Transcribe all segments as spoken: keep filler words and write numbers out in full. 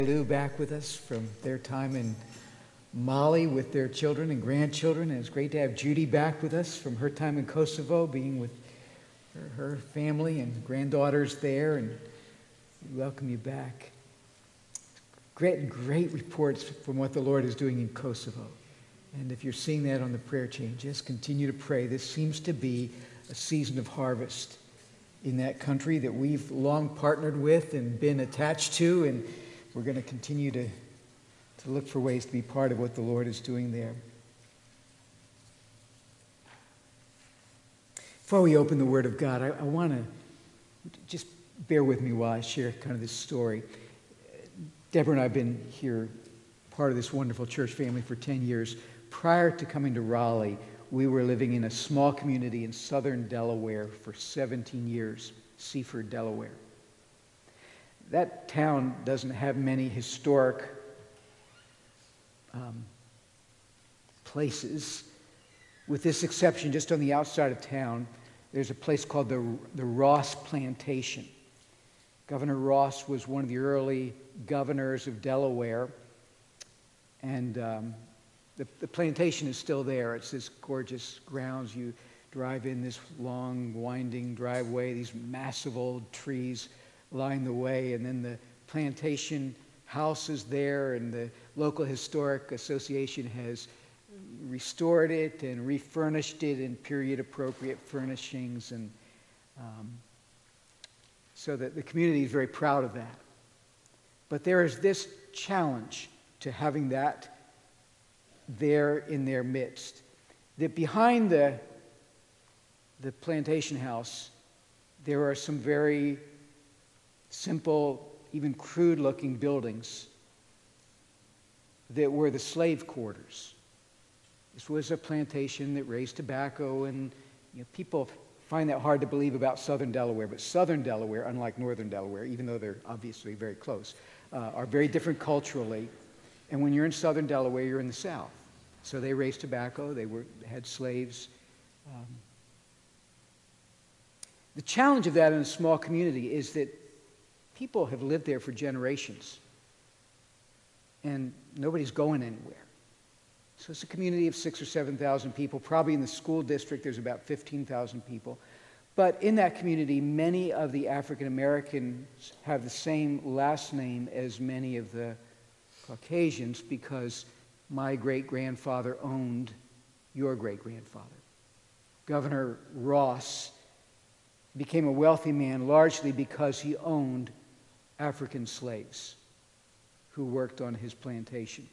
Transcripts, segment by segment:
Lou back with us from their time in Mali with their children and grandchildren. And it's great to have Judy back with us from her time in Kosovo, being with her, her family and granddaughters there. And we welcome you back. Great, great reports from what the Lord is doing in Kosovo. And if you're seeing that on the prayer chain, just continue to pray. This seems to be a season of harvest in that country that we've long partnered with and been attached to, and we're going to continue to, to look for ways to be part of what the Lord is doing there. Before we open the Word of God, I, I want to just bear with me while I share kind of this story. Deborah and I have been here, part of this wonderful church family, for ten years. Prior to coming to Raleigh, we were living in a small community in southern Delaware for seventeen years, Seaford, Delaware. That town doesn't have many historic um, places. With this exception, just on the outside of town, there's a place called the, the Ross Plantation. Governor Ross was one of the early governors of Delaware, and um, the, the plantation is still there. It's this gorgeous grounds. You drive in this long, winding driveway, these massive old trees line the way, and then the plantation house is there, and the local historic association has restored it and refurnished it in period-appropriate furnishings, and um, so that the community is very proud of that. But there is this challenge to having that there in their midst, that behind the, the plantation house, there are some very simple, even crude-looking buildings that were the slave quarters. This was a plantation that raised tobacco, and you know, people find that hard to believe about southern Delaware, but southern Delaware, unlike northern Delaware, even though they're obviously very close, uh, are very different culturally. And when you're in southern Delaware, you're in the south. So they raised tobacco, they were had slaves. Um, the challenge of that in a small community is that people have lived there for generations, and nobody's going anywhere. So it's a community of six or seven thousand people. Probably in the school district, there's about fifteen thousand people. But in that community, many of the African Americans have the same last name as many of the Caucasians, because my great-grandfather owned your great-grandfather. Governor Ross became a wealthy man largely because he owned African slaves who worked on his plantation.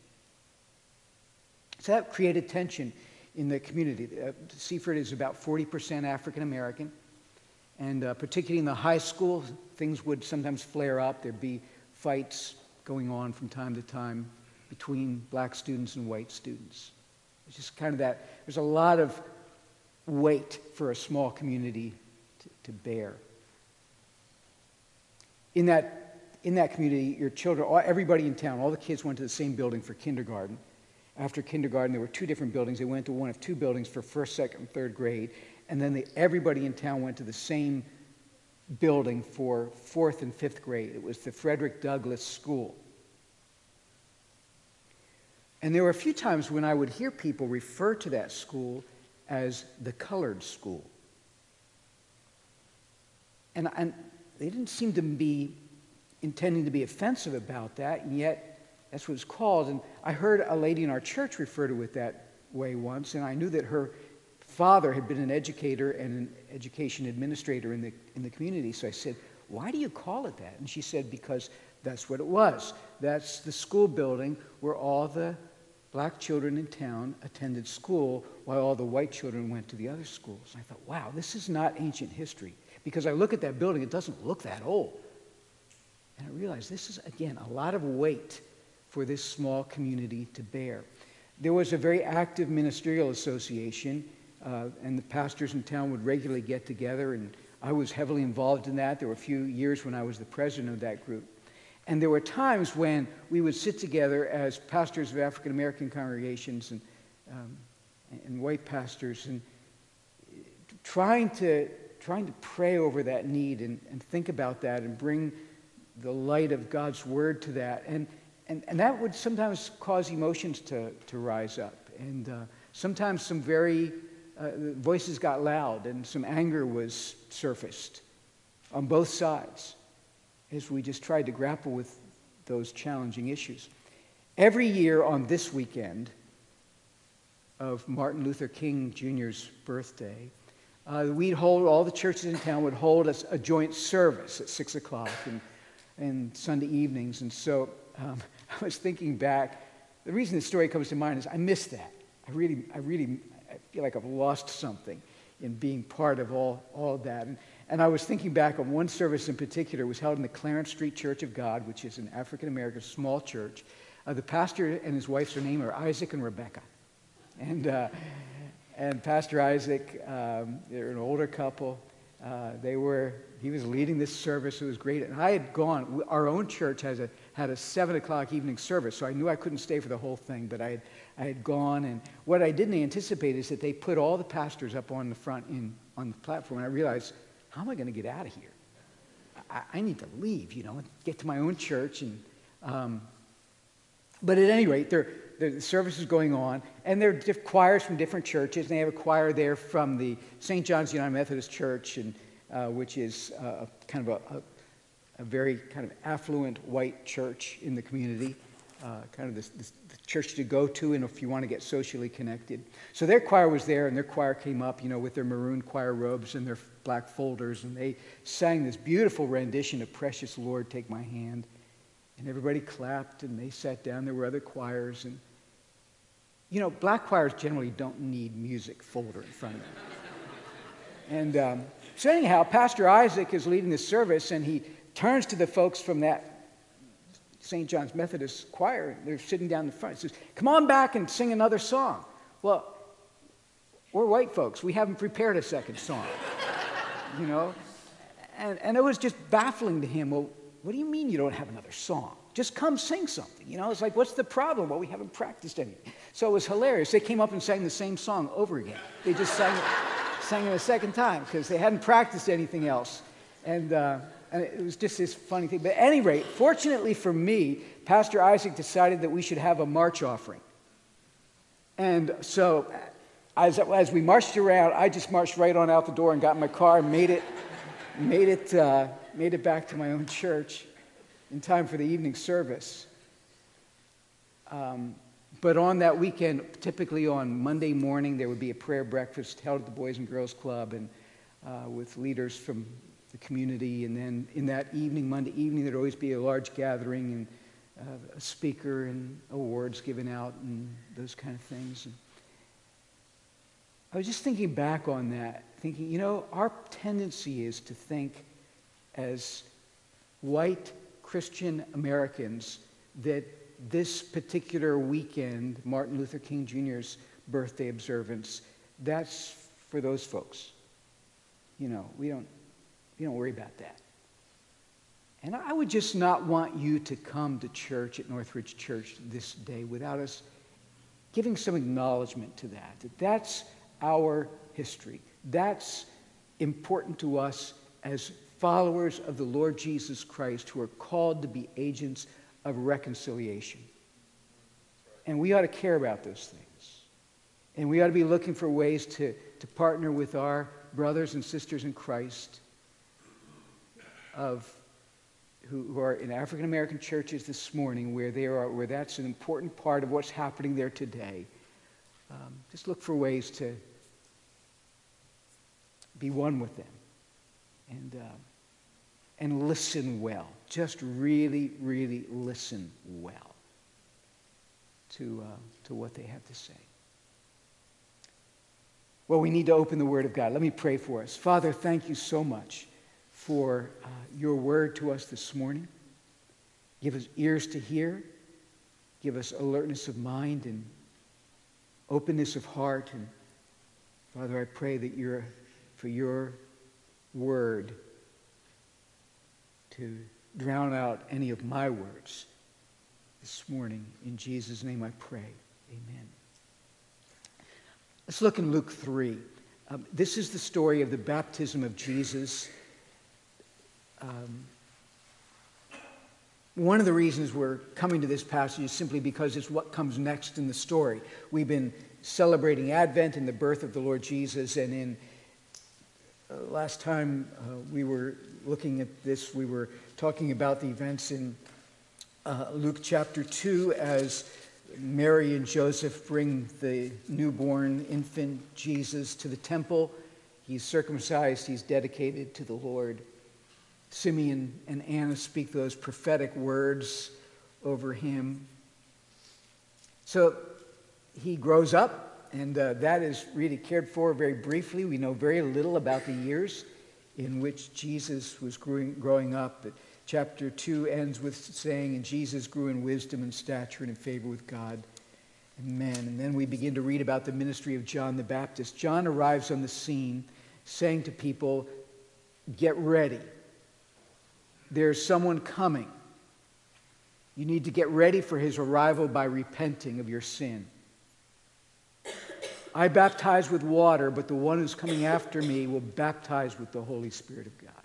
So that created tension in the community. Uh, Seaford is about forty percent African American, and uh, particularly in the high school, things would sometimes flare up. There'd be fights going on from time to time between black students and white students. It's just kind of that. There's a lot of weight for a small community to, to bear. In that, in that community, your children, all, everybody in town, all the kids went to the same building for kindergarten. After kindergarten, there were two different buildings. They went to one of two buildings for first, second, and third grade. And then they, everybody in town went to the same building for fourth and fifth grade. It was the Frederick Douglass School. And there were a few times when I would hear people refer to that school as the colored school. And, and they didn't seem to be intending to be offensive about that, and yet that's what it's called. And I heard a lady in our church refer to it that way once, and I knew that her father had been an educator and an education administrator in the, in the community. So I said, why do you call it that? And she said, because that's what it was. That's the school building where all the black children in town attended school while all the white children went to the other schools. And I thought, wow, this is not ancient history. Because I look at that building, it doesn't look that old. And I realized this is, again, a lot of weight for this small community to bear. There was a very active ministerial association, uh, and the pastors in town would regularly get together, and I was heavily involved in that. There were a few years when I was the president of that group. And there were times when we would sit together as pastors of African American congregations and, um, and white pastors, and trying to, trying to pray over that need and, and think about that and bring the light of God's word to that. And, and, and that would sometimes cause emotions to, to rise up. And uh, sometimes some very, uh, voices got loud and some anger was surfaced on both sides as we just tried to grapple with those challenging issues. Every year on this weekend of Martin Luther King Junior's birthday, uh, we'd hold, all the churches in town would hold a, a joint service at six o'clock and, and Sunday evenings. And so um, I was thinking back, the reason this story comes to mind is I miss that. I really, I really I feel like I've lost something in being part of all, all of that. And, and I was thinking back on one service in particular. It was held in the Clarence Street Church of God, which is an African-American small church. Uh, the pastor and his wife's name are Isaac and Rebecca. And, uh, and Pastor Isaac, um, they're an older couple. Uh, they were, he was leading this service. It was great. And I had gone, our own church has a, had a seven o'clock evening service, so I knew I couldn't stay for the whole thing, but I had, I had gone. And what I didn't anticipate is that they put all the pastors up on the front in, on the platform. And I realized, how am I going to get out of here? I, I need to leave, you know, and get to my own church. And um, But at any rate, there, the service is going on, and there are diff- choirs from different churches. And they have a choir there from the Saint John's United Methodist Church, and uh, which is uh, kind of a, a, a very kind of affluent white church in the community, uh, kind of this, this, the church to go to, and if you want to get socially connected. So their choir was there, and their choir came up, you know, with their maroon choir robes and their black folders, and they sang this beautiful rendition of "Precious Lord, Take My Hand." And everybody clapped, and they sat down. There were other choirs. And, you know, black choirs generally don't need music folder in front of them. and um, so anyhow, Pastor Isaac is leading the service, and he turns to the folks from that Saint John's Methodist choir. They're sitting down in the front. He says, "Come on back and sing another song." Well, we're white folks. We haven't prepared a second song, you know. And, and it was just baffling to him. Well, what do you mean you don't have another song? Just come sing something. You know, it's like, what's the problem? Well, we haven't practiced anything. So it was hilarious. They came up and sang the same song over again. They just sang it, sang it a second time because they hadn't practiced anything else. And, uh, and it was just this funny thing. But at any rate, fortunately for me, Pastor Isaac decided that we should have a march offering. And so as, as we marched around, I just marched right on out the door and got in my car and made it, made it, uh, made it back to my own church in time for the evening service. Um, but on that weekend, typically on Monday morning, there would be a prayer breakfast held at the Boys and Girls Club, and uh, with leaders from the community. And then in that evening, Monday evening, there'd always be a large gathering and uh, a speaker and awards given out and those kind of things. And I was just thinking back on that, thinking, you know, our tendency is to think as white Christian Americans that this particular weekend, Martin Luther King Junior's birthday observance, that's for those folks. You know, we don't, we don't worry about that. And I would just not want you to come to church at Northridge Church this day without us giving some acknowledgement to that, that that's our history. That's important to us as followers of the Lord Jesus Christ who are called to be agents of reconciliation. And we ought to care about those things. And we ought to be looking for ways to, to partner with our brothers and sisters in Christ of who, who are in African American churches this morning, where they are, where that's an important part of what's happening there today. Um, just look for ways to be one with them, and uh, and listen well. Just really, really listen well to uh, to what they have to say. Well, we need to open the Word of God. Let me pray for us. Father, thank you so much for uh, your word to us this morning. Give us ears to hear. Give us alertness of mind and openness of heart. And Father, I pray that you're for your word to drown out any of my words this morning. In Jesus' name I pray. Amen. Let's look in Luke three. Um, this is the story of the baptism of Jesus. Um, One of the reasons we're coming to this passage is simply because it's what comes next in the story. We've been celebrating Advent and the birth of the Lord Jesus, and in uh, last time uh, we were looking at this, we were talking about the events in uh, Luke chapter two as Mary and Joseph bring the newborn infant Jesus to the temple. He's circumcised, he's dedicated to the Lord. Simeon and Anna speak those prophetic words over him. So he grows up, and uh, that is really cared for very briefly. We know very little about the years in which Jesus was growing, growing up. But chapter two ends with saying, and Jesus grew in wisdom and stature and in favor with God and men. And then we begin to read about the ministry of John the Baptist. John arrives on the scene saying to people, get ready. There's someone coming. You need to get ready for his arrival by repenting of your sin. I baptize with water, but the one who's coming after me will baptize with the Holy Spirit of God.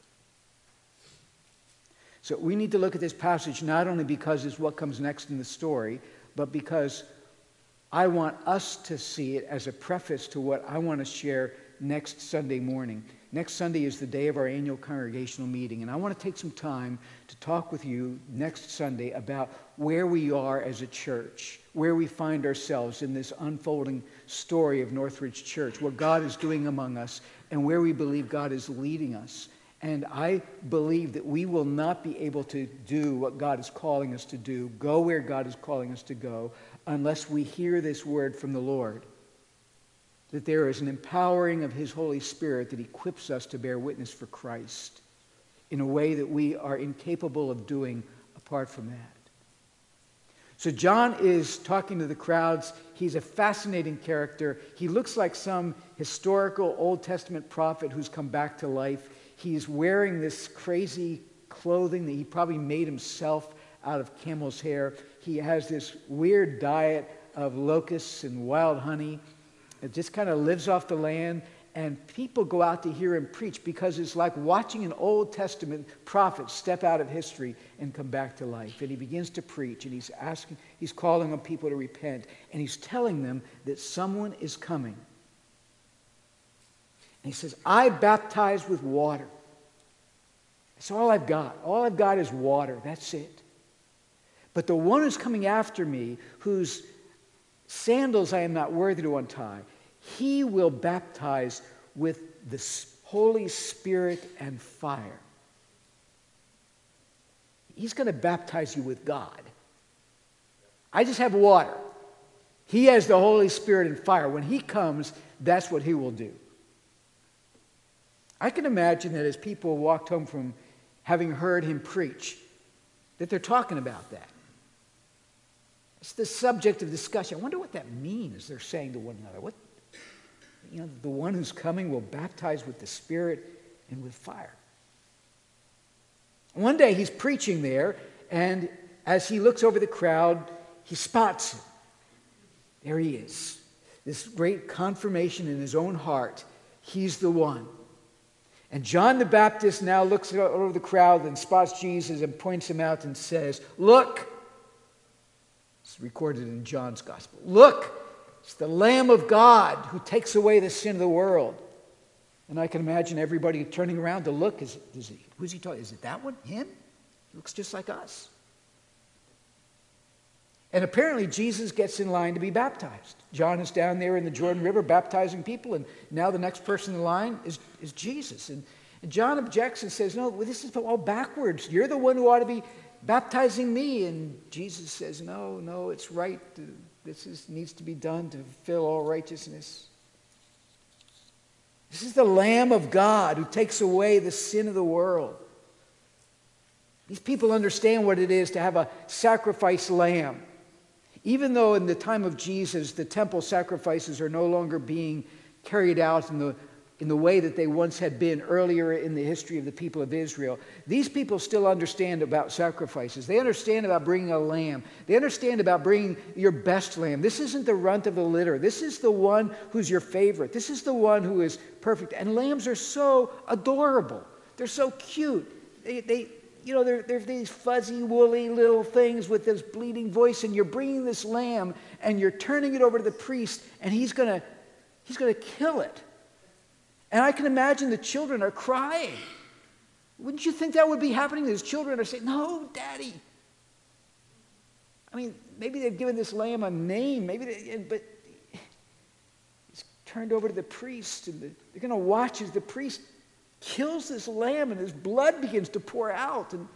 So we need to look at this passage not only because it's what comes next in the story, but because I want us to see it as a preface to what I want to share next Sunday morning. Next Sunday is the day of our annual congregational meeting, and I want to take some time to talk with you next Sunday about where we are as a church, where we find ourselves in this unfolding story of Northridge Church, what God is doing among us, and where we believe God is leading us. And I believe that we will not be able to do what God is calling us to do, go where God is calling us to go, unless we hear this word from the Lord. That there is an empowering of his Holy Spirit that equips us to bear witness for Christ in a way that we are incapable of doing apart from that. So John is talking to the crowds. He's a fascinating character. He looks like some historical Old Testament prophet who's come back to life. He's wearing this crazy clothing that he probably made himself out of camel's hair. He has this weird diet of locusts and wild honey. It just kind of lives off the land, and people go out to hear him preach because it's like watching an Old Testament prophet step out of history and come back to life. And he begins to preach, and he's asking, he's calling on people to repent, and he's telling them that someone is coming. And he says, I baptize with water. That's all I've got. All I've got is water. That's it. But the one who's coming after me, whose sandals I am not worthy to untie, he will baptize with the Holy Spirit and fire. He's going to baptize you with God. I just have water. He has the Holy Spirit and fire. When he comes, that's what he will do. I can imagine that as people walked home from having heard him preach, that they're talking about that. It's the subject of discussion. I wonder what that means, they're saying to one another. What, you know, the one who's coming will baptize with the Spirit and with fire. One day he's preaching there, and as he looks over the crowd, he spots him. There he is. This great confirmation in his own heart. He's the one. And John the Baptist now looks over the crowd and spots Jesus and points him out and says, look. It's recorded in John's Gospel. Look, it's the Lamb of God who takes away the sin of the world. And I can imagine everybody turning around to look. Is, is he, who's he talking? Is it that one? Him? He looks just like us. And apparently Jesus gets in line to be baptized. John is down there in the Jordan River baptizing people, and now the next person in line is, is Jesus. And, and John objects and says, no, this is all backwards. You're the one who ought to be baptizing me. And Jesus says, no, no, it's right. This is, needs to be done to fulfill all righteousness. This is the Lamb of God who takes away the sin of the world. These people understand what it is to have a sacrificed lamb. Even though in the time of Jesus, the temple sacrifices are no longer being carried out in the, in the way that they once had been earlier in the history of the people of Israel, these people still understand about sacrifices. They understand about bringing a lamb. They understand about bringing your best lamb. This isn't the runt of the litter. This is the one who's your favorite. This is the one who is perfect. And lambs are so adorable. They're so cute. They, they, you know, they're, they're these fuzzy, woolly little things with this bleating voice, and you're bringing this lamb, and you're turning it over to the priest, and he's going to he's going to kill it. And I can imagine the children are crying. Wouldn't you think that would be happening? These children are saying, no, Daddy. I mean, maybe they've given this lamb a name, maybe they, but it's turned over to the priest, and the, they're going to watch as the priest kills this lamb, and his blood begins to pour out. And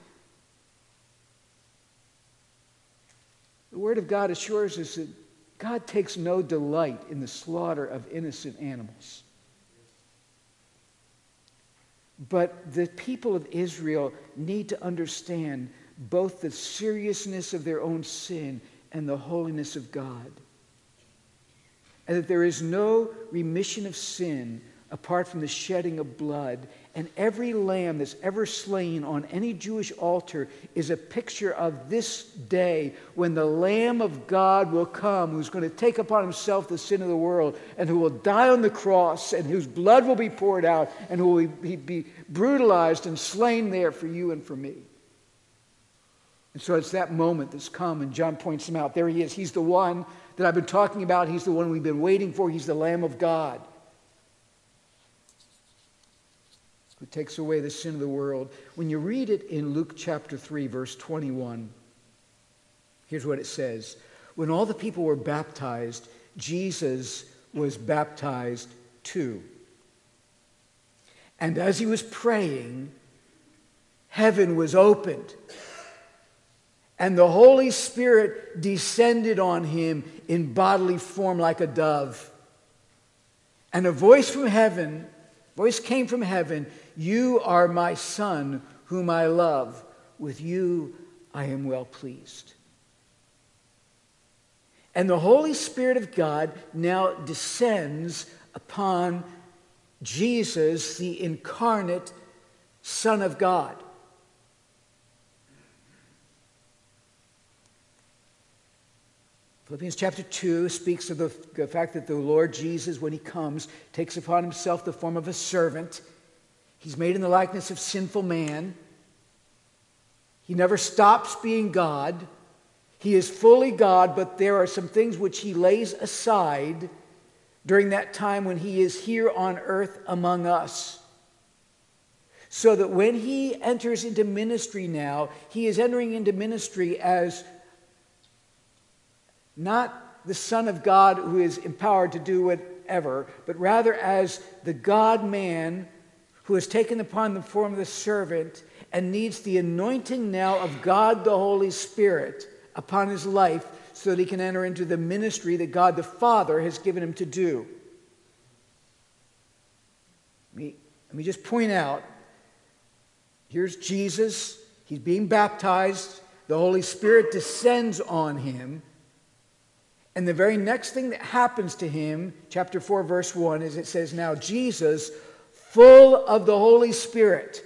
the Word of God assures us that God takes no delight in the slaughter of innocent animals. But the people of Israel need to understand both the seriousness of their own sin and the holiness of God. And that there is no remission of sin apart from the shedding of blood. And every lamb that's ever slain on any Jewish altar is a picture of this day when the Lamb of God will come, who's going to take upon himself the sin of the world, and who will die on the cross, and whose blood will be poured out, and who will be, be brutalized and slain there for you and for me. And so it's that moment that's come, and John points him out. There he is. He's the one that I've been talking about. He's the one we've been waiting for. He's the Lamb of God, who takes away the sin of the world. When you read it in Luke chapter three, verse twenty-one, here's what it says. When all the people were baptized, Jesus was baptized too. And as he was praying, heaven was opened, and the Holy Spirit descended on him in bodily form like a dove. And a voice from heaven, voice came from heaven, "You are my Son, whom I love. With you I am well pleased." And the Holy Spirit of God now descends upon Jesus, the incarnate Son of God. Philippians chapter two speaks of the, the fact that the Lord Jesus, when he comes, takes upon himself the form of a servant. He's made in the likeness of sinful man. He never stops being God. He is fully God, but there are some things which he lays aside during that time when he is here on earth among us. So that when he enters into ministry now, he is entering into ministry as not the Son of God who is empowered to do whatever, but rather as the God-man who has taken upon the form of the servant and needs the anointing now of God the Holy Spirit upon his life so that he can enter into the ministry that God the Father has given him to do. Let me, let me just point out, here's Jesus. He's being baptized. The Holy Spirit descends on him. And the very next thing that happens to him, chapter four, verse one, is it says, "Now Jesus, full of the Holy Spirit,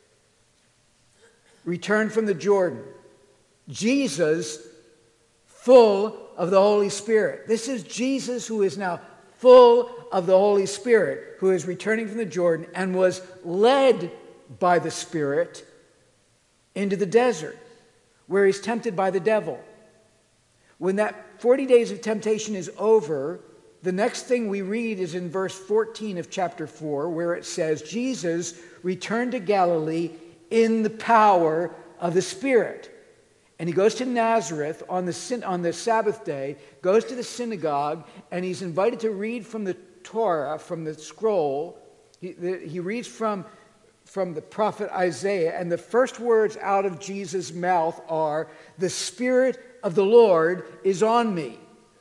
returned from the Jordan." Jesus, full of the Holy Spirit. This is Jesus who is now full of the Holy Spirit, who is returning from the Jordan and was led by the Spirit into the desert, where he's tempted by the devil. When that forty days of temptation is over, the next thing we read is in verse fourteen of chapter four, where it says, Jesus returned to Galilee in the power of the Spirit. And he goes to Nazareth on the, on the Sabbath day, goes to the synagogue, and he's invited to read from the Torah, from the scroll. He, the, he reads from, from the prophet Isaiah, and the first words out of Jesus' mouth are, "The Spirit of the Lord is on me."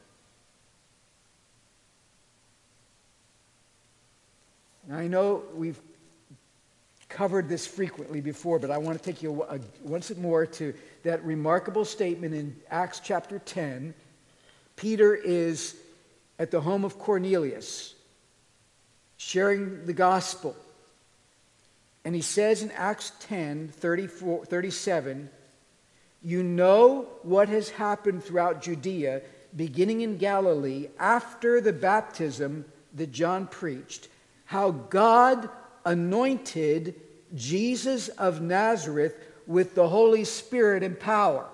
Now, I know we've covered this frequently before, but I want to take you a, a, once more to that remarkable statement in Acts chapter ten. Peter is at the home of Cornelius, sharing the gospel. And he says in Acts ten, thirty-four, thirty-seven, "You know what has happened throughout Judea, beginning in Galilee, after the baptism that John preached, how God anointed Jesus of Nazareth with the Holy Spirit and power.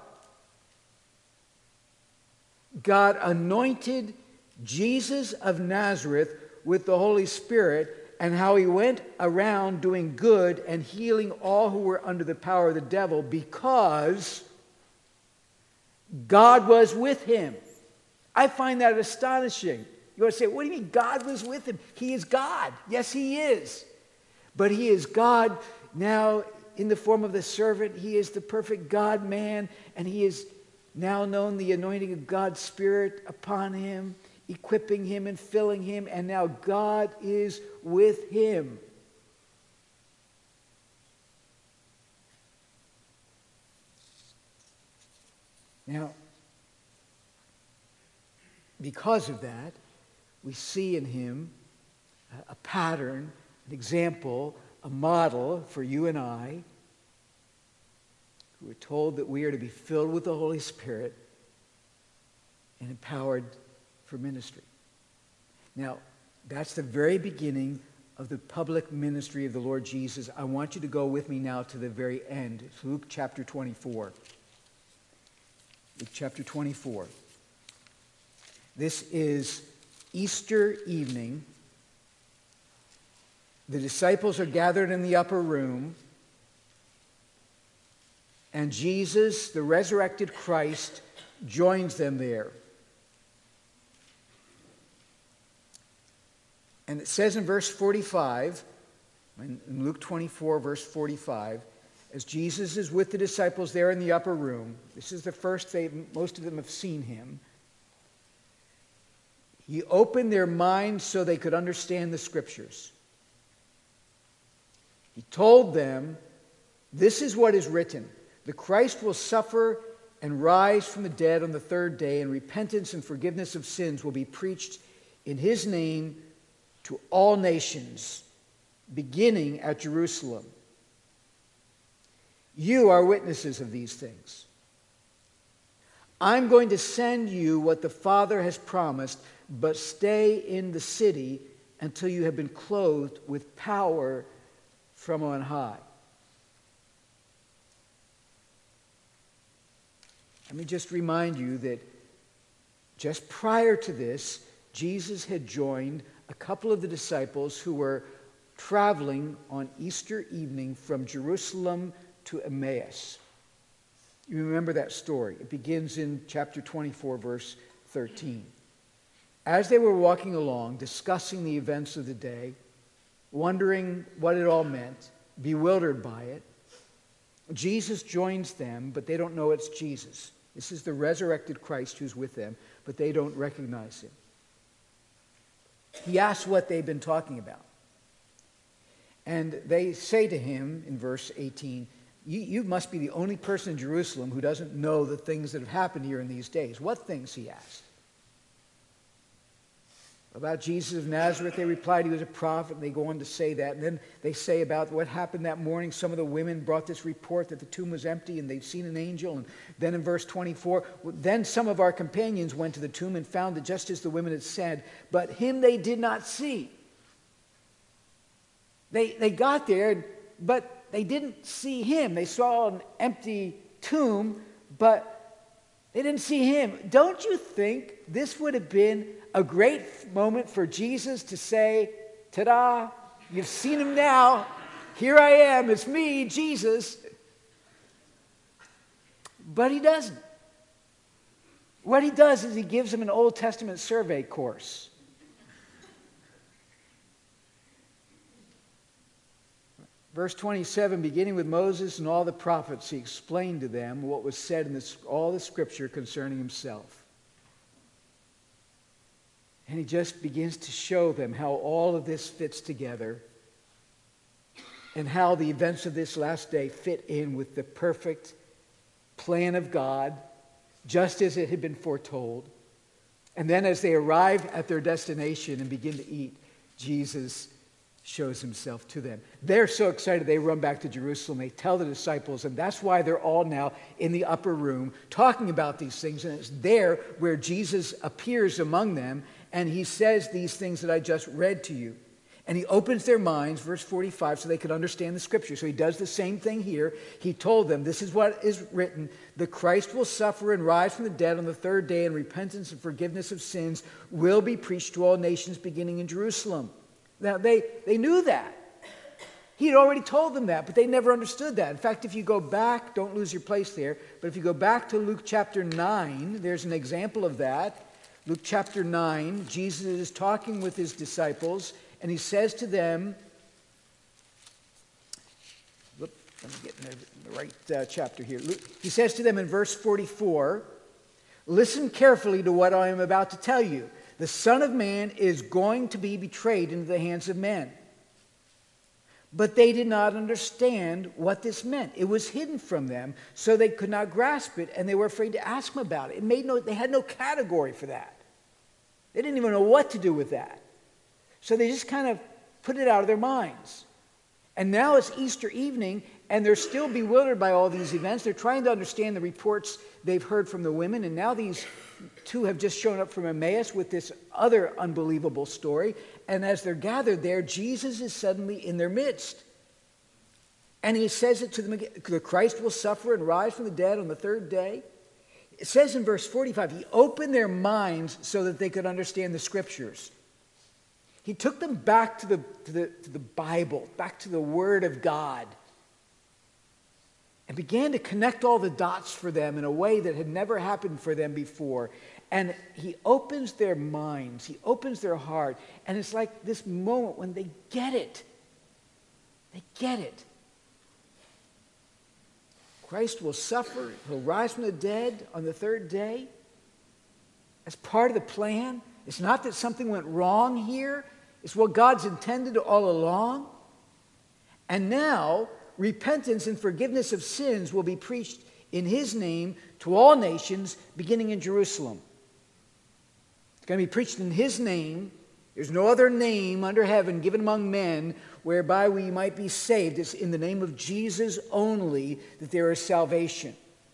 God anointed Jesus of Nazareth with the Holy Spirit, and how he went around doing good and healing all who were under the power of the devil, because God was with him. I find that astonishing. You want to say, what do you mean God was with him? He is God. Yes, he is. But he is God now in the form of the servant. He is the perfect God-man, and he is now known the anointing of God's Spirit upon him, equipping him and filling him, and now God is with him. Now, because of that, we see in him a pattern, an example, a model for you and I, who are told that we are to be filled with the Holy Spirit and empowered for ministry. Now, that's the very beginning of the public ministry of the Lord Jesus. I want you to go with me now to the very end. It's Luke chapter twenty-four. Luke chapter twenty-four. This is Easter evening. The disciples are gathered in the upper room, and Jesus, the resurrected Christ, joins them there. And it says in verse forty-five, in Luke twenty-four, verse forty-five, as Jesus is with the disciples there in the upper room, this is the first they, most of them have seen him. He opened their minds so they could understand the Scriptures. He told them, this is what is written. The Christ will suffer and rise from the dead on the third day, and repentance and forgiveness of sins will be preached in his name to all nations, beginning at Jerusalem. You are witnesses of these things. I'm going to send you what the Father has promised, but stay in the city until you have been clothed with power from on high. Let me just remind you that just prior to this, Jesus had joined a couple of the disciples who were traveling on Easter evening from Jerusalem to Emmaus. You remember that story. It begins in chapter twenty-four, verse thirteen. As they were walking along, discussing the events of the day, wondering what it all meant, bewildered by it, Jesus joins them, but they don't know it's Jesus. This is the resurrected Christ who's with them, but they don't recognize him. He asks what they've been talking about. And they say to him in verse eighteen, you, you must be the only person in Jerusalem who doesn't know the things that have happened here in these days. What things, he asked. About Jesus of Nazareth, they replied he was a prophet, and they go on to say that. And then they say about what happened that morning. Some of the women brought this report that the tomb was empty and they'd seen an angel. And then in verse twenty-four, then some of our companions went to the tomb and found it just as the women had said, but him they did not see. They, they got there, but they didn't see him. They saw an empty tomb, but they didn't see him. Don't you think this would have been a great moment for Jesus to say, ta-da, you've seen him now. Here I am. It's me, Jesus. But he doesn't. What he does is he gives them an Old Testament survey course. Verse twenty-seven, beginning with Moses and all the prophets, he explained to them what was said in this, all the Scripture concerning himself. And he just begins to show them how all of this fits together and how the events of this last day fit in with the perfect plan of God, just as it had been foretold. And then as they arrive at their destination and begin to eat, Jesus shows himself to them. They're so excited they run back to Jerusalem. They tell the disciples, and that's why they're all now in the upper room talking about these things. And it's there where Jesus appears among them, and he says these things that I just read to you. And he opens their minds, verse forty-five, so they could understand the scripture. So he does the same thing here. He told them, this is what is written, the Christ will suffer and rise from the dead on the third day, and repentance and forgiveness of sins will be preached to all nations beginning in Jerusalem. Now, they, they knew that. He had already told them that, but they never understood that. In fact, if you go back, don't lose your place there, but if you go back to Luke chapter nine, there's an example of that. Luke chapter nine, Jesus is talking with his disciples, and he says to them, whoop, let me get in the right uh, chapter here. Luke, he says to them in verse forty-four, listen carefully to what I am about to tell you. The Son of Man is going to be betrayed into the hands of men. But they did not understand what this meant. It was hidden from them, so they could not grasp it, and they were afraid to ask him about it. It made no, they had no category for that. They didn't even know what to do with that. So they just kind of put it out of their minds. And now it's Easter evening, and they're still bewildered by all these events. They're trying to understand the reports they've heard from the women, and now these two have just shown up from Emmaus with this other unbelievable story. And as they're gathered there, Jesus is suddenly in their midst. And he says it to them again, the Christ will suffer and rise from the dead on the third day. It says in verse forty-five, he opened their minds so that they could understand the scriptures. He took them back to the, to the, to the Bible, back to the Word of God, and began to connect all the dots for them in a way that had never happened for them before. And he opens their minds, he opens their heart, and it's like this moment when they get it. They get it. Christ will suffer, he'll rise from the dead on the third day. That's part of the plan. It's not that something went wrong here. It's what God's intended all along. And now, repentance and forgiveness of sins will be preached in his name to all nations, beginning in Jerusalem. It's going to be preached in his name. There's no other name under heaven given among men whereby we might be saved. It's in the name of Jesus only that there is salvation.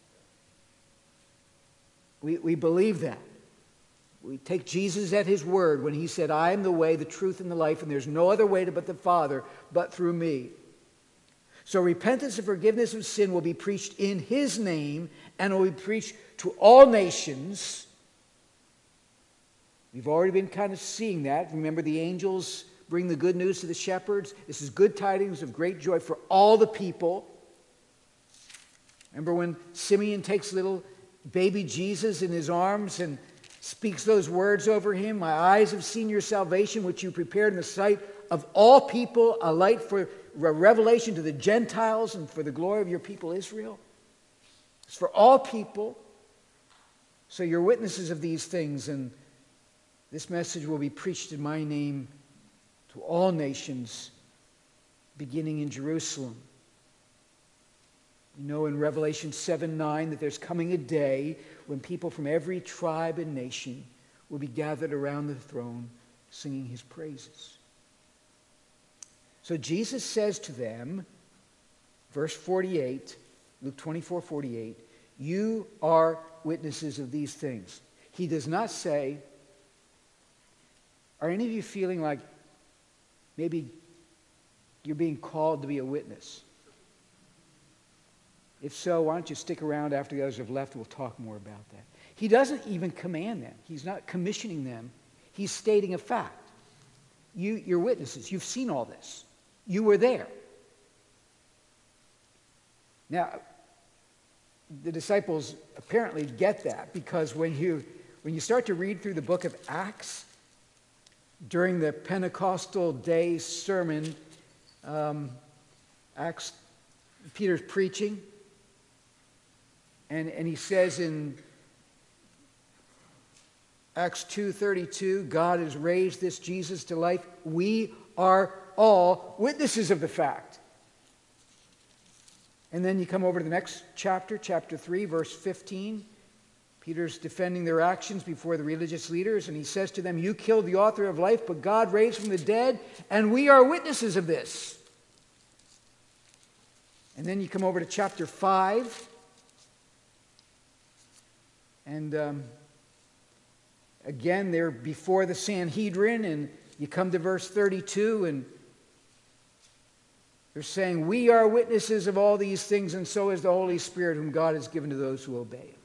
We, we believe that. We take Jesus at his word when he said, I am the way, the truth, and the life, and there's no other way to but the Father but through me. So repentance and forgiveness of sin will be preached in his name, and will be preached to all nations. We've already been kind of seeing that. Remember, the angels bring the good news to the shepherds. This is good tidings of great joy for all the people. Remember when Simeon takes little baby Jesus in his arms and speaks those words over him, my eyes have seen your salvation, which you prepared in the sight of all people, a light for a revelation to the Gentiles and for the glory of your people Israel. It's for all people. So you're witnesses of these things, and this message will be preached in my name to all nations, beginning in Jerusalem. You know in Revelation seven nine that there's coming a day when people from every tribe and nation will be gathered around the throne singing his praises. So Jesus says to them, verse forty-eight, Luke twenty-four forty-eight, you are witnesses of these things. He does not say, are any of you feeling like maybe you're being called to be a witness? If so, why don't you stick around after the others have left? We'll talk more about that. He doesn't even command them. He's not commissioning them. He's stating a fact. You, you're witnesses. You've seen all this. You were there. Now, the disciples apparently get that, because when you, when you start to read through the book of Acts, during the Pentecostal day sermon, um, Acts, Peter's preaching, and, and he says in Acts two thirty-two, God has raised this Jesus to life. We are all witnesses of the fact. And then you come over to the next chapter, chapter three, verse fifteen. Peter's defending their actions before the religious leaders, and he says to them, you killed the author of life, but God raised from the dead, and we are witnesses of this. And then you come over to chapter five, and um, again, they're before the Sanhedrin, and you come to verse thirty-two, and they're saying, we are witnesses of all these things, and so is the Holy Spirit, whom God has given to those who obey him.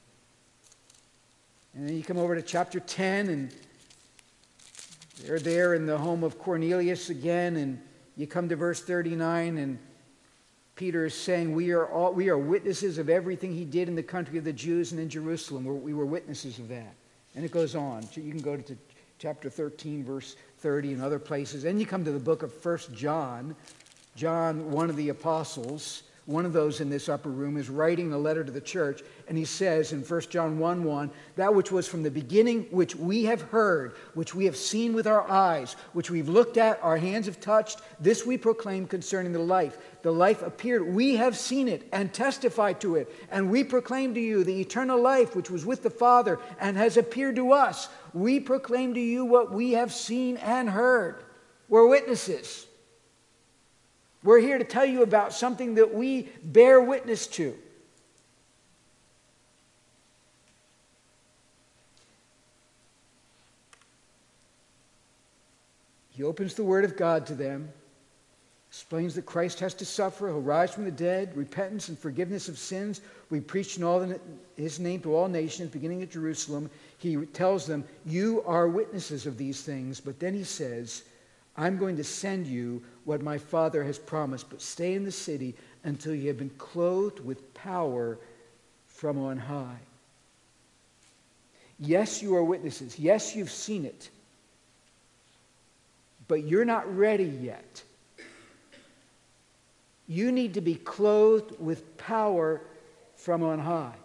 And then you come over to chapter ten, and they're there in the home of Cornelius again, and you come to verse thirty-nine, and Peter is saying, we are all, we are witnesses of everything he did in the country of the Jews and in Jerusalem. We're, we were witnesses of that. And it goes on. You can go to chapter thirteen, verse thirty, and other places. Then you come to the book of First John. John, one of the apostles, one of those in this upper room, is writing a letter to the church, and he says in First John one one, that which was from the beginning, which we have heard, which we have seen with our eyes, which we've looked at, our hands have touched, this we proclaim concerning the life. The life appeared, we have seen it and testified to it, and we proclaim to you the eternal life which was with the Father and has appeared to us. We proclaim to you what we have seen and heard. We're witnesses. We're here to tell you about something that we bear witness to. He opens the Word of God to them, explains that Christ has to suffer, he'll rise from the dead, repentance and forgiveness of sins. We preach in all the, his name to all nations, beginning at Jerusalem. He tells them, you are witnesses of these things. But then he says, I'm going to send you what my Father has promised, but stay in the city until you have been clothed with power from on high. Yes, you are witnesses. Yes, you've seen it. But you're not ready yet. You need to be clothed with power from on high.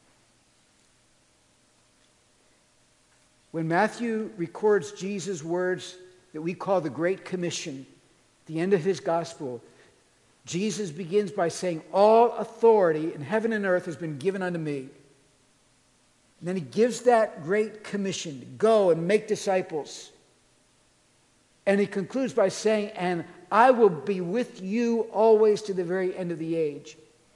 When Matthew records Jesus' words that we call the Great Commission, at the end of his gospel, Jesus begins by saying, all authority in heaven and earth has been given unto me. And then he gives that Great Commission to go and make disciples. And he concludes by saying, and I will be with you always to the very end of the age.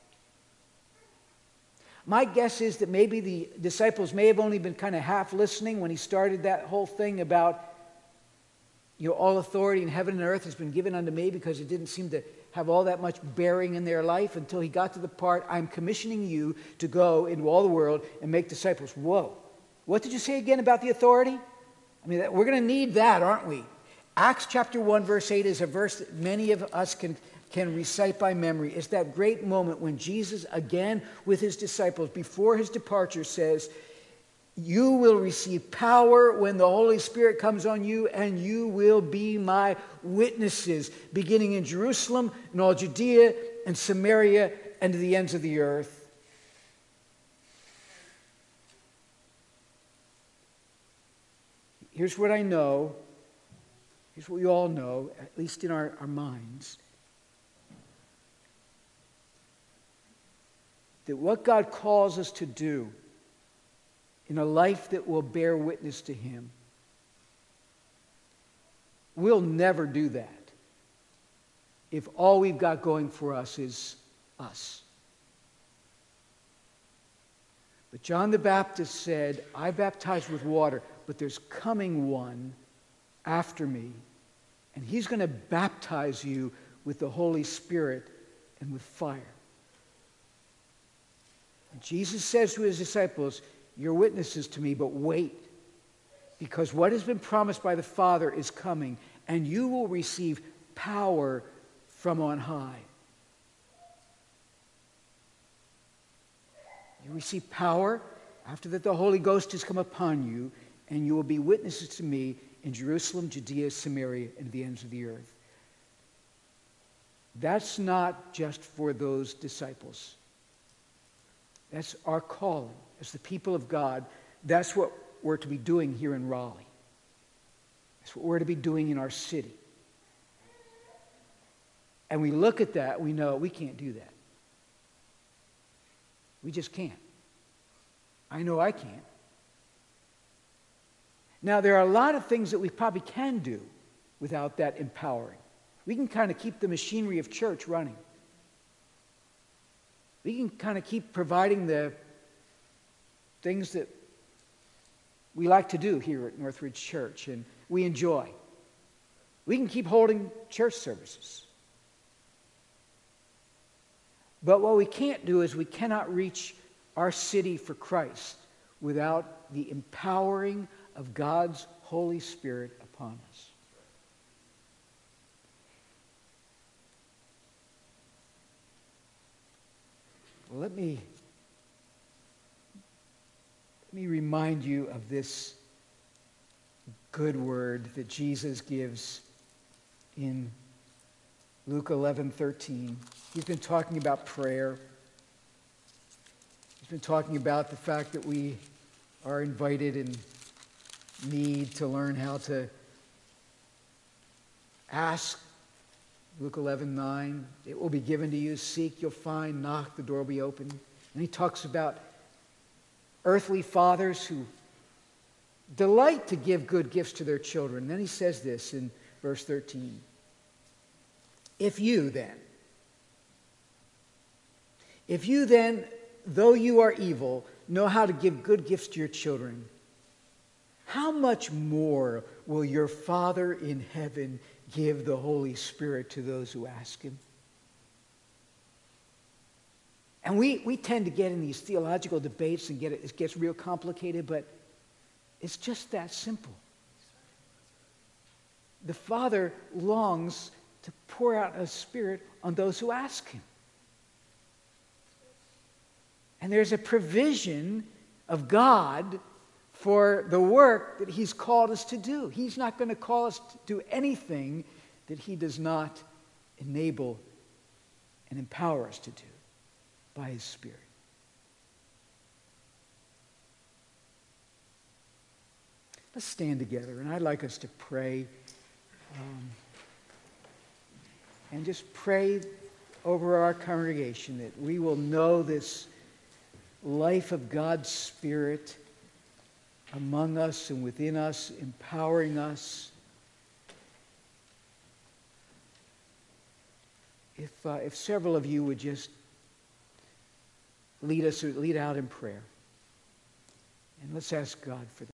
My guess is that maybe the disciples may have only been kind of half listening when he started that whole thing about, you know, all authority in heaven and earth has been given unto me, because it didn't seem to have all that much bearing in their life until he got to the part, I'm commissioning you to go into all the world and make disciples. Whoa. What did you say again about the authority? I mean, we're going to need that, aren't we? Acts chapter one, verse eight is a verse that many of us can, can recite by memory. It's that great moment when Jesus, again with his disciples, before his departure, says, you will receive power when the Holy Spirit comes on you, and you will be my witnesses, beginning in Jerusalem and all Judea and Samaria and to the ends of the earth. Here's what I know. Here's what we all know, at least in our, our minds. That what God calls us to do in a life that will bear witness to him, we'll never do that if all we've got going for us is us. But John the Baptist said, I baptize with water, but there's coming one after me, and he's going to baptize you with the Holy Spirit and with fire. And Jesus says to his disciples, you're witnesses to me, but wait, because what has been promised by the Father is coming, and you will receive power from on high. You receive power after that the Holy Ghost has come upon you, and you will be witnesses to me in Jerusalem, Judea, Samaria, and the ends of the earth. That's not just for those disciples. That's our calling as the people of God. That's what we're to be doing here in Raleigh. That's what we're to be doing in our city. And we look at that, we know we can't do that. We just can't. I know I can't. Now, there are a lot of things that we probably can do without that empowering. We can kind of keep the machinery of church running. We can kind of keep providing the things that we like to do here at Northridge Church and we enjoy. We can keep holding church services. But what we can't do is we cannot reach our city for Christ without the empowering of God's Holy Spirit upon us. Well, let me, let me remind you of this good word that Jesus gives in Luke eleven thirteen. He's been talking about prayer. He's been talking about the fact that we are invited and need to learn how to ask. Luke eleven nine, it will be given to you. Seek, you'll find. Knock, the door will be open. And he talks about earthly fathers who delight to give good gifts to their children. And then he says this in verse thirteen. If you then, if you then, though you are evil, know how to give good gifts to your children, how much more will your Father in heaven give the Holy Spirit to those who ask him? And we, we tend to get in these theological debates and get it, it gets real complicated, but it's just that simple. The Father longs to pour out a Spirit on those who ask him. And there's a provision of God for the work that he's called us to do. He's not going to call us to do anything that he does not enable and empower us to do by his Spirit. Let's stand together, and I'd like us to pray um, and just pray over our congregation that we will know this life of God's Spirit among us and within us, empowering us. If, uh, if several of you would just lead us, lead out in prayer. And let's ask God for that.